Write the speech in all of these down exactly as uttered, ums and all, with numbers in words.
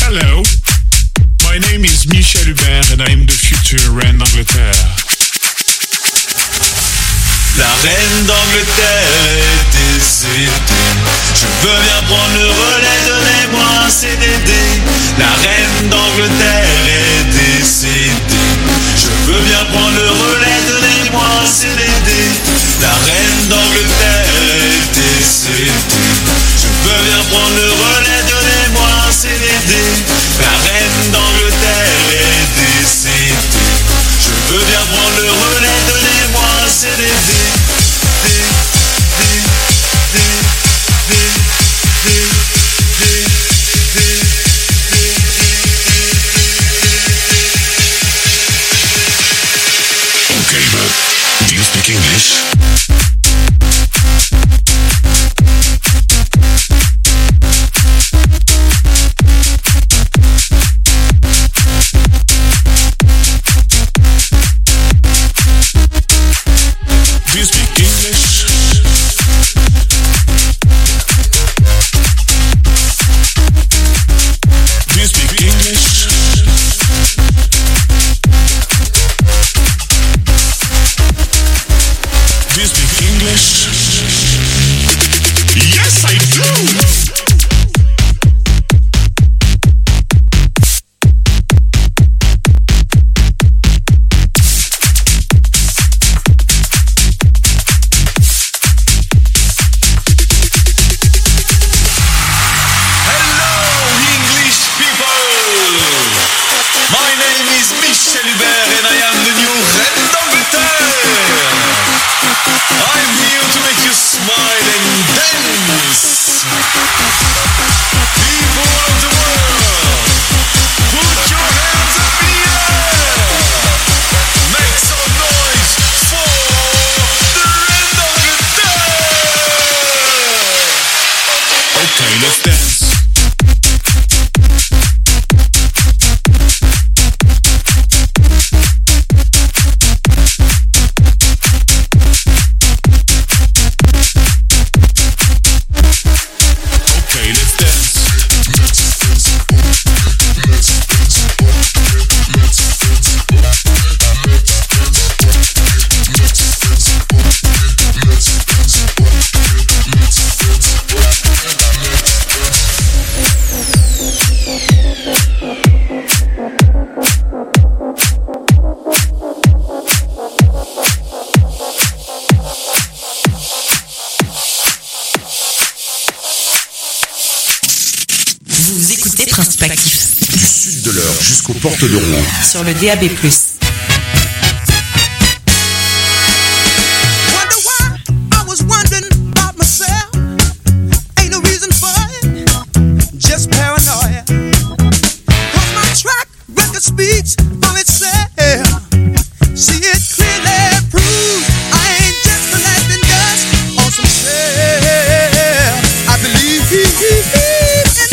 Hello, my name is Michel Hubert and I am the future reine d'Angleterre. La reine d'Angleterre est décédée. Je veux bien prendre le relais, donnez-moi un C D D. La reine d'Angleterre est décédée. Je veux bien prendre le relais, donnez-moi un C D D. La reine d'Angleterre est décédée. Je veux bien prendre le relais, donnez-moi un C D D. La reine d'Angleterre est décédée. Je veux bien prendre le relais, donnez-moi un C D D. Okay, but do you speak English? Do you speak English? Do you speak English? Do you speak English? Yes, I do! Michel Hubert and I am the new reine d'Angleterre. I'm here to make you smile and dance. People of the world, put your hands up in the air. Make some noise for the reine d'Angleterre. Okay, let's dance. Vous écoutez Principe Actif. Du sud de l'Eure jusqu'aux portes de Rouen. Sur le D A B plus. Speaks for itself. See it clearly proves I ain't just collecting dust on some shelf. I believe in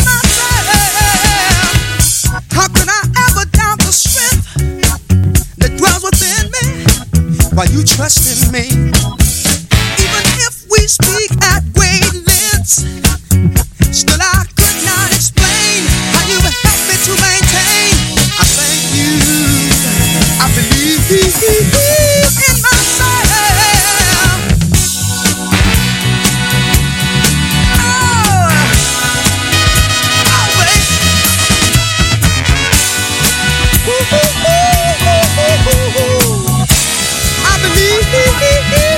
myself. How could I ever doubt the strength that dwells within me while you trust in me? Even if we speak at great lengths, still I could not explain how you helped me to maintain. I thank you. I believe in myself. Oh, always. Ooh, ooh, ooh, ooh, ooh. I believe.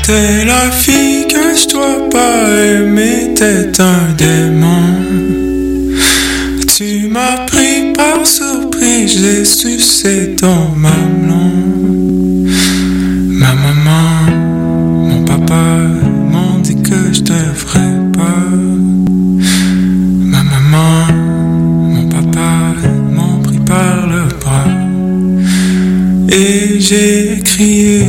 T'es la fille que je dois pas aimer, t'es un démon. Tu m'as pris par surprise, j'ai sucé ton mamelon. Ma maman, mon papa m'ont dit que je devrais pas. Ma maman, mon papa m'ont pris par le bras. Et j'ai crié.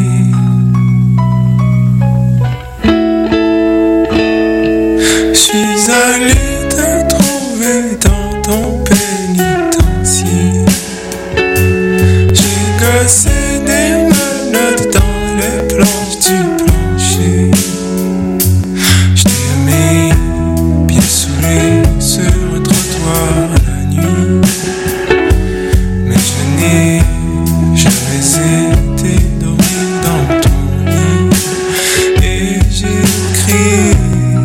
J'suis allé te trouver dans ton pénitencier. J'ai gossé des menottes dans les planches du plancher. J't'ai aimé bien saoulé sur un trottoir la nuit. Mais je n'ai jamais été dormir dans ton lit. Et j'ai crié.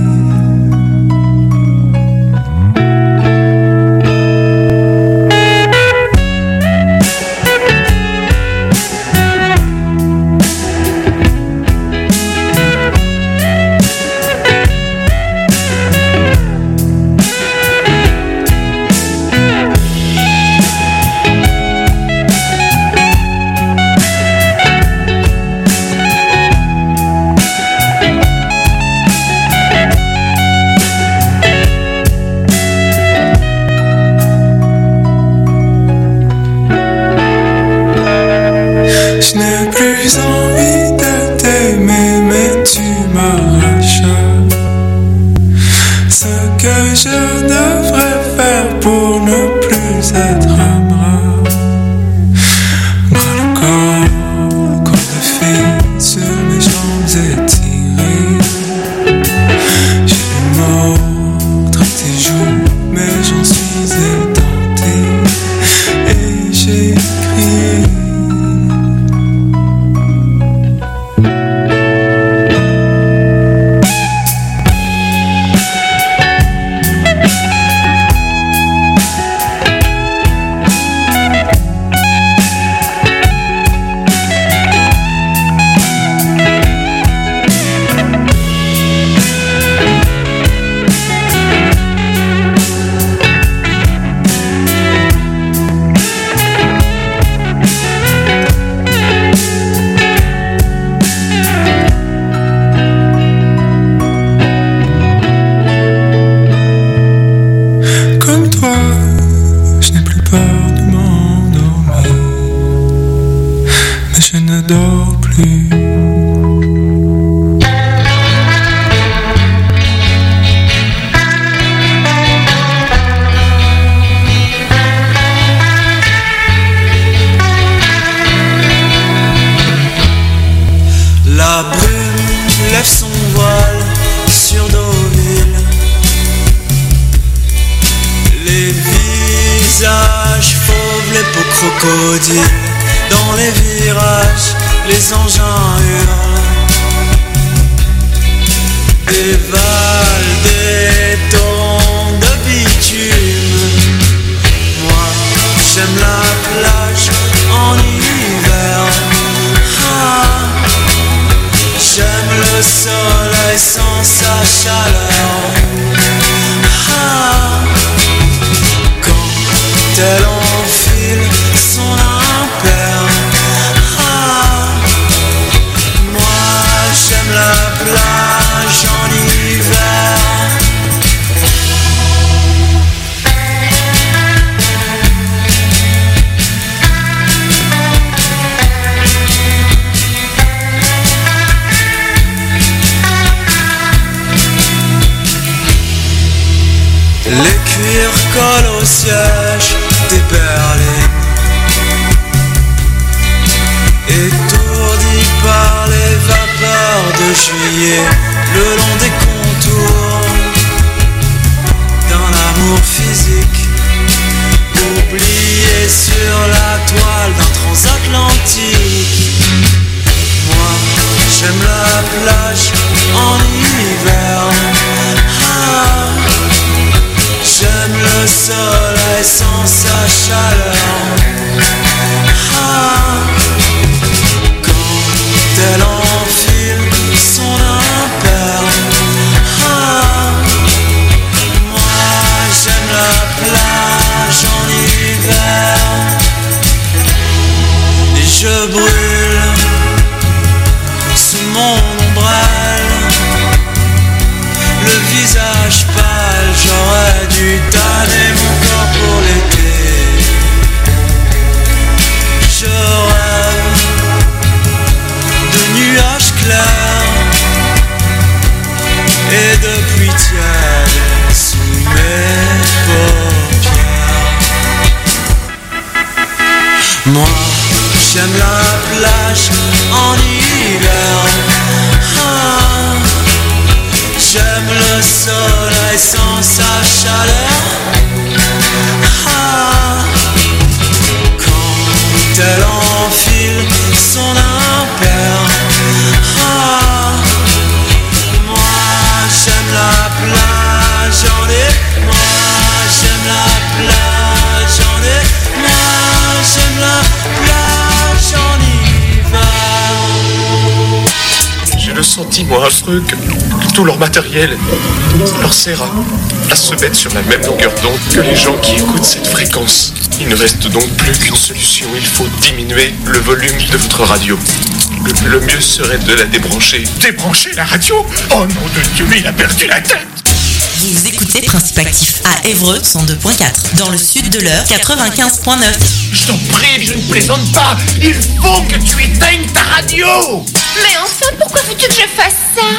Je n'ai plus envie de t'aimer, mais tu m'arraches ce que je devrais faire pour ne plus être un bras. Bras le corps, corps de fille sur mes jambes étirées. J'ai les mots dans tes joues, mais j'en suis édenté. Et j'ai crié. Comme toi, je n'ai plus peur de m'endormir, mais je ne dors plus. La brume lève son voile sur Deauville. Les visages fauves, les peaux crocodiles. Dans les virages, les engins hurlent. Des vals, des tons de bitume. Moi, j'aime la plage en hiver. Ah, j'aime le soleil sans sa chaleur. Ah, quand elle enfile son impair. Ah, moi j'aime la plage en hiver. Les cuirs collent au siège des berlines. Étourdi par les vapeurs de juillet, le long des contours d'un amour physique, oublié sur la toile d'un transatlantique. Moi, j'aime la plage en hiver. Ah, j'aime le soleil sans sa chaleur. Ah, quand elle enfile Moi, j'aime la plage en hiver. Ah, j'aime le soleil sans sa chaleur. Ah, quand elle enfile son impair. Ah, moi, j'aime la plage en hiver. Moi, j'aime la plage en hiver. Moi, j'aime la plage en hiver. J'ai le sentiment affreux que, que tout leur matériel leur sert à, à se mettre sur la même longueur d'onde que les gens qui écoutent cette fréquence. Il ne reste donc plus qu'une solution, il faut diminuer le volume de votre radio. Le, le mieux serait de la débrancher. Débrancher la radio? Oh nom de Dieu, mais il a perdu la tête! Vous écoutez Principe Actif à Évreux cent deux point quatre, dans le sud de l'Eure quatre-vingt-quinze point neuf. Je t'en prie, je ne plaisante pas. Il faut que tu éteignes ta radio. Mais enfin, pourquoi veux-tu que je fasse ça ?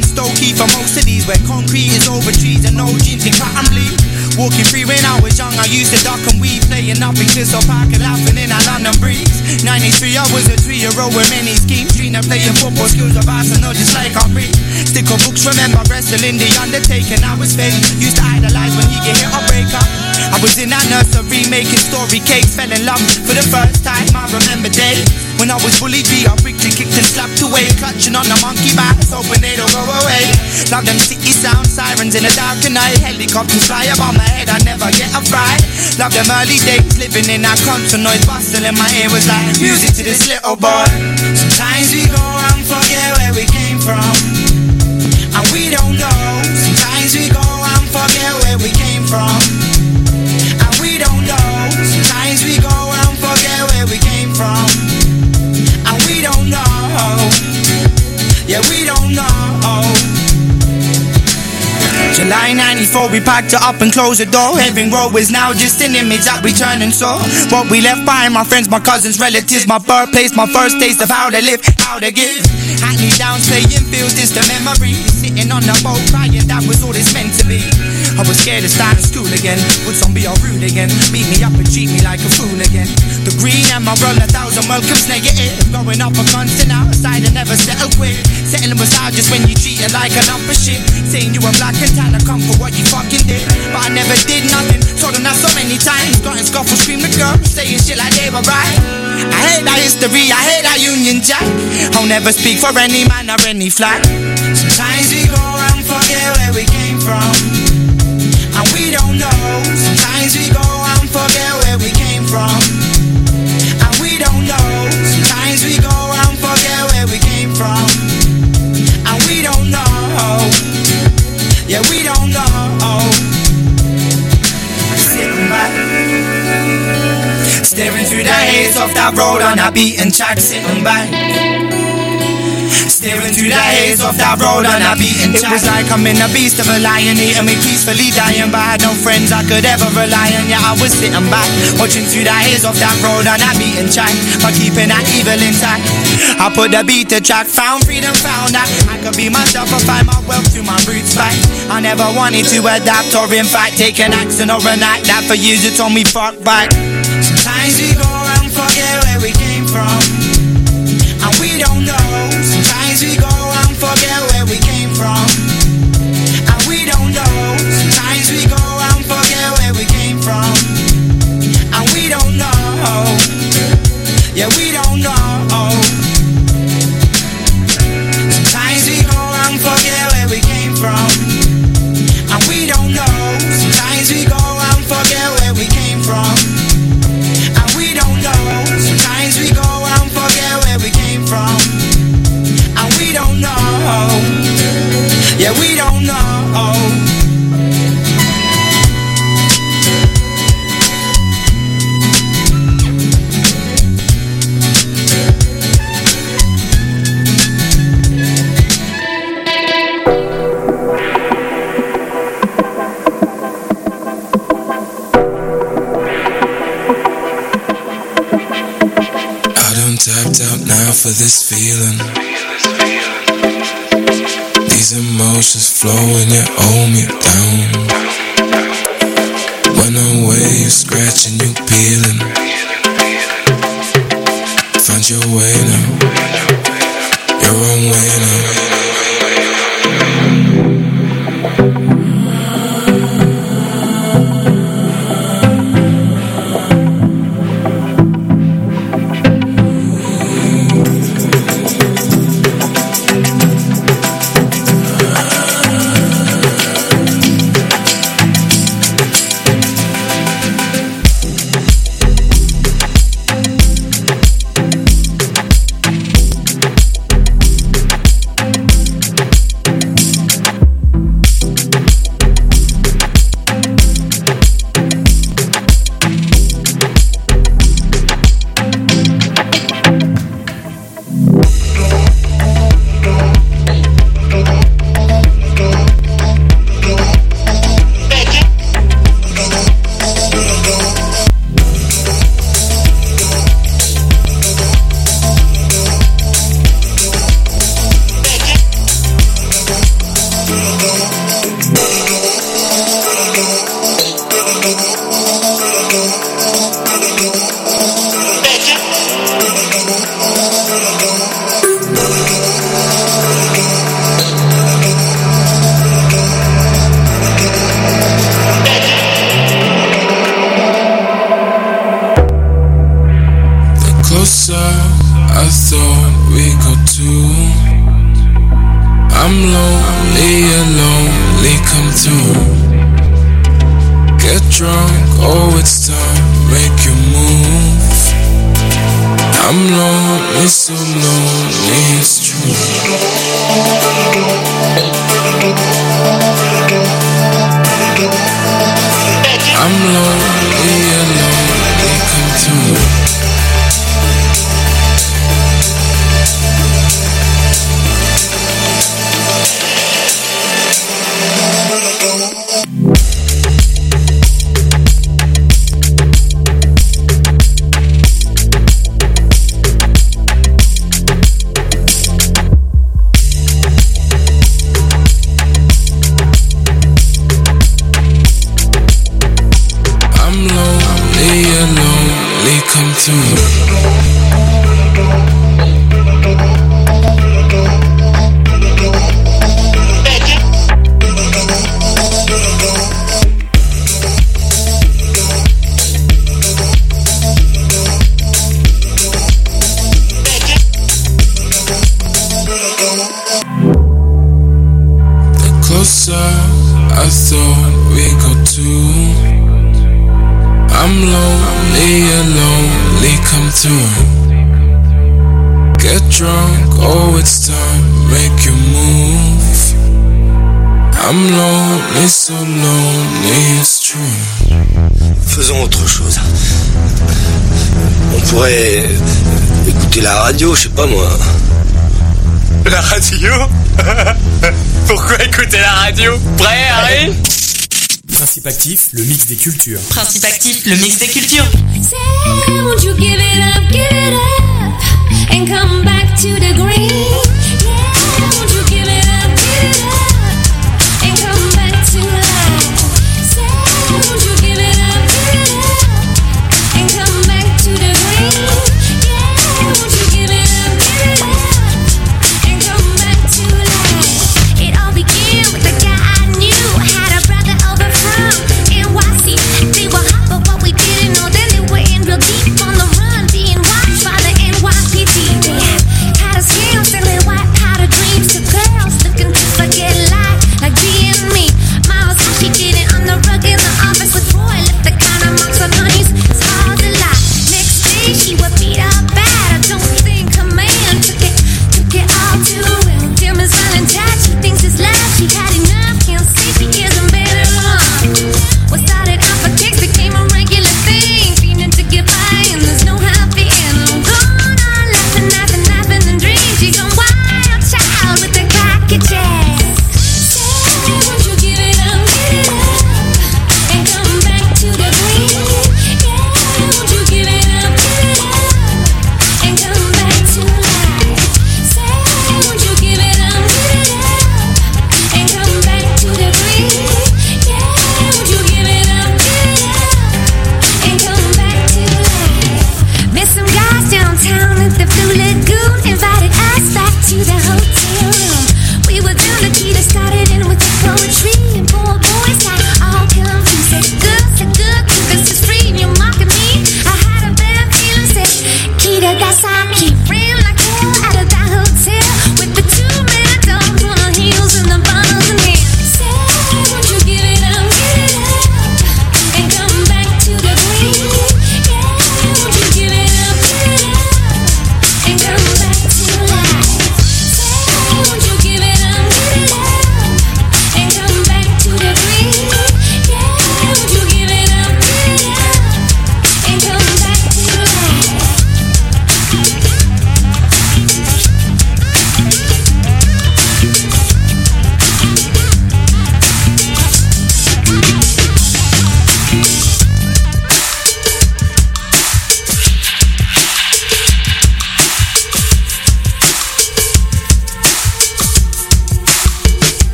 and Stokey for most of these, where concrete is over trees and no jeans can cut and bleed. Walking free when I was young, I used to duck and weave, playing up in Crystal Park and laughing in our London breeze. ninety-three, I was a three-year-old with many schemes, Trina playing football, skills of Arsenal just like I'm read. Sticker books, remember wrestling The Undertaker, I was fed. Used to idolize when he get hit or break up. I was in that nursery making story cakes, fell in love for the first time. I remember days when I was bullied, beat up, rigged and kicked and slapped away, clutching on the monkey bars, hoping they don't go away. Love them city sound sirens in the dark of night, helicopters fly above my head, I never get a fright. Love them early days, living in that constant noise, bustle in my ear was like music to this little boy. Sometimes we go and forget where we came from, and we don't know. Sometimes we go and forget where we came from, and we don't know. Sometimes we go and forget where we came from, and we don't know. Yeah, we don't know. July ninety-four, we packed it up and closed the door. Heaven Row is now just an image that we turn and saw. What we left behind, my friends, my cousins, relatives, my birthplace, my first taste of how to live, how to give. Hackney Downs playing fields, is the memory. Sitting on the boat crying, that was all it's meant to be. I was scared of starting school again. Would some be all rude again? Beat me up and treat me like a fool again. The green and my roll, a thousand welcomes negative. Going up a constant outside and never settle quick. Settling beside just when you treat it like a lump of shit. Saying you were black and tan, I come for what you fucking did. But I never did nothing, told them that so many times. Got in scuffle, scream the girl, saying shit like they were right. I hate that history, I hate that Union Jack. I'll never speak for any man or any flag. Sometimes we go and forget where we came from, and we don't know. Sometimes we go and forget where we came from, and we don't know. Sometimes we go and forget where we came from, and we don't know. Yeah, we don't know. Sitting back, staring through the haze of that road on a beaten track. Sitting back, staring through the haze of that road on a beaten track. It was like I'm in a beast of a lion, eating me peacefully dying, but I had no friends I could ever rely on. Yeah, I was sitting back, watching through the haze of that road on a beaten track, but keeping that evil intact. I put the beat to track, found freedom, found that I could be myself, I find my wealth through my roots back. I never wanted to adapt or in fact take an action or an act that for years you told me fuck back. Sometimes we go and forget where we came from, and we don't know. Sometimes we go and forget where we came from, and we don't know. Sometimes we go and forget where we came from, and we don't know. Yeah, we don't know. Sometimes we go and forget where we came from, and we don't know. Sometimes we go and forget where we came from, and we don't know. Sometimes we go and forget where we came from, and we don't know. Yeah, we don't know. Tapped out now for this feeling. These emotions flowing, you hold me down. When I'm away, you scratching, you peeling. Find your way now, your own way now. come through. Get drunk, oh it's time, make you move. I'm lonely, so lonely, it's true. I'm lonely and lonely, come through. Come through. The closer I thought we got to, I'm lonely and lonely, come through. Get drunk, oh it's time, make you move. I'm lonely, so lonely, it's true. Faisons autre chose. On pourrait écouter la radio, je sais pas moi. La radio? Pourquoi écouter la radio? Prêt, Harry? Principe actif, le mix des cultures. Principe actif, le mix des cultures. Say, won't you give it up, give it up, and come back to the green? Yeah, won't you